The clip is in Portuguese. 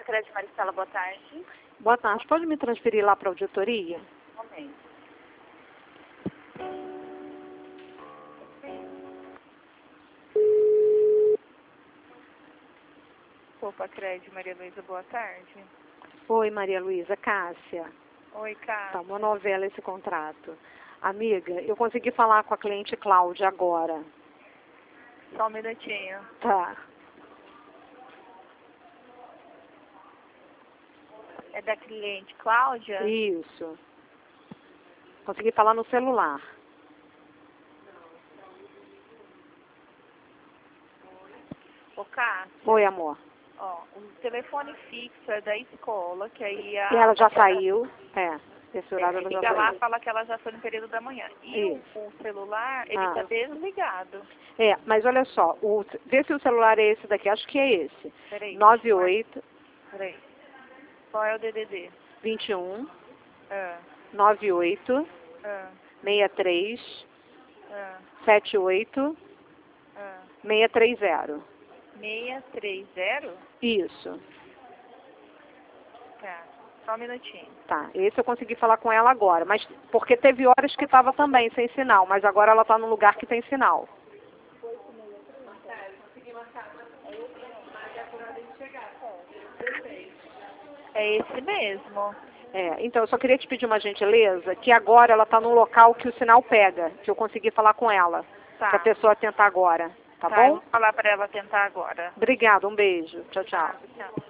Crédito Maristela, boa tarde. Boa tarde. Pode me transferir lá para a auditoria? Um momento. Opa, Crédito, Maria Luísa, boa tarde. Oi, Maria Luísa. Cássia. Oi, Cássia. Tá uma novela esse contrato. Amiga, eu consegui falar com a cliente Cláudia agora. Só um minutinho. Tá. É da cliente Cláudia? Isso. Consegui falar no celular. Ô, Cássia. Oi, amor. Ó, o telefone fixo é da escola, que aí E ela já saiu. Esse horário ela já liga lá, saiu. fala que ela já foi no período da manhã. E o celular, ele tá desligado. Mas olha só, vê se o celular é esse daqui, acho que é esse. Peraí. 98 Peraí. Qual é o DDD? 21 Ah, 98 ah, 63 ah, 78 ah. 630. 630? Isso. Tá. Só um minutinho. Tá, esse eu consegui falar com ela agora, mas porque teve horas que estava também sem sinal, mas agora ela está num lugar que tem sinal. É esse mesmo. Então eu só queria te pedir uma gentileza, que agora ela está num local que o sinal pega, que eu consegui falar com ela, Tá. que a pessoa tentar agora, tá Eu bom? vou falar pra ela tentar agora. Obrigada, um beijo. Tchau, tchau. Tchau.